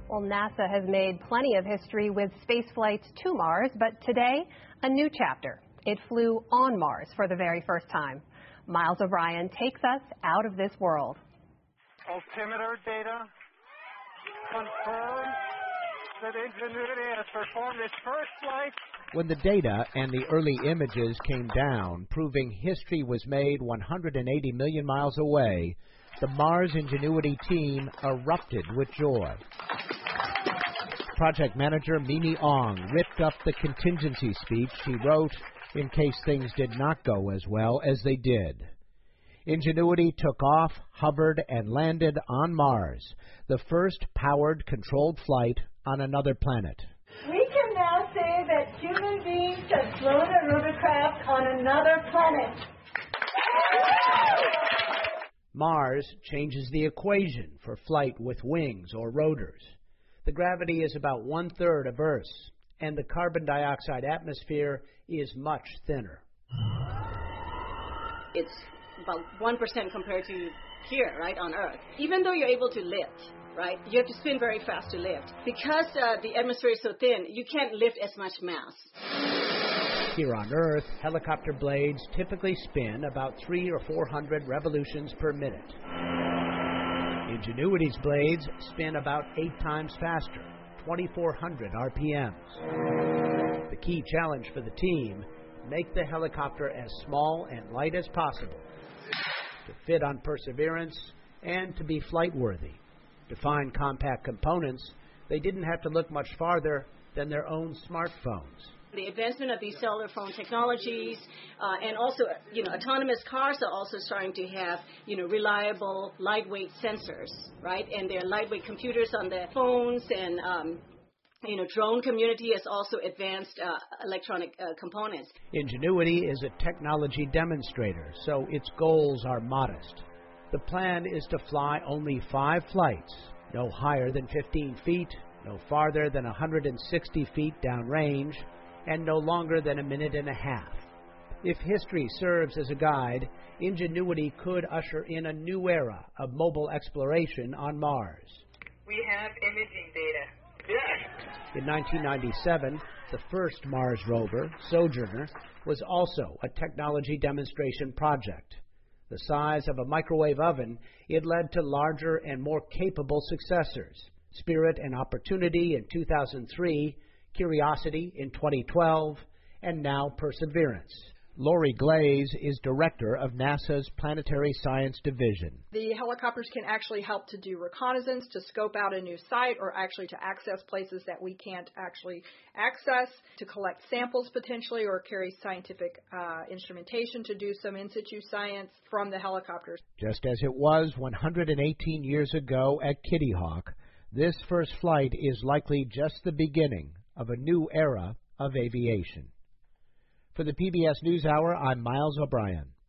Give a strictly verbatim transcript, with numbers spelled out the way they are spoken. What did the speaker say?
Well, NASA has made plenty of history with space flights to Mars, but today, a new chapter. It flew on Mars for the very first time. Miles O'Brien takes us out of this world. Altimeter data confirms that Ingenuity has performed its first flight. When the data and the early images came down, proving history was made one hundred eighty million miles away, the Mars Ingenuity team erupted with joy. Project manager Mimi Ong ripped up the contingency speech she wrote in case things did not go as well as they did. Ingenuity took off, hovered, and landed on Mars, the first powered, controlled flight on another planet. We can now say that human beings have flown a rotorcraft on another planet. Mars changes the equation for flight with wings or rotors. The gravity is about one-third of Earth's, and the carbon dioxide atmosphere is much thinner. It's about one percent compared to here, right, on Earth. Even though you're able to lift, right, you have to spin very fast to lift. Because uh, the atmosphere is so thin, you can't lift as much mass. Here on Earth, helicopter blades typically spin about three or four hundred revolutions per minute. Ingenuity's blades spin about eight times faster, twenty-four hundred R P Ms. The key challenge for the team, make the helicopter as small and light as possible, to fit on Perseverance and to be flight-worthy. To find compact components, they didn't have to look much farther than their own smartphones. The advancement of these cellular phone technologies uh, and also, you know, autonomous cars are also starting to have, you know, reliable, lightweight sensors, right? And there are lightweight computers on the phones, and, um, you know, drone community has also advanced uh, electronic uh, components. Ingenuity is a technology demonstrator, so its goals are modest. The plan is to fly only five flights, no higher than fifteen feet, no farther than one hundred sixty feet downrange, and no longer than a minute and a half. If history serves as a guide, Ingenuity could usher in a new era of mobile exploration on Mars. We have imaging data. Yes. In nineteen ninety-seven, the first Mars rover, Sojourner, was also a technology demonstration project. The size of a microwave oven, it led to larger and more capable successors. Spirit and Opportunity in two thousand three, Curiosity in twenty twelve, and now Perseverance. Lori Glaze is director of NASA's Planetary Science Division. The helicopters can actually help to do reconnaissance, to scope out a new site, or actually to access places that we can't actually access, to collect samples potentially, or carry scientific uh, instrumentation to do some in situ science from the helicopters. Just as it was one hundred eighteen years ago at Kitty Hawk, this first flight is likely just the beginning of a new era of aviation. For the P B S NewsHour, I'm Miles O'Brien.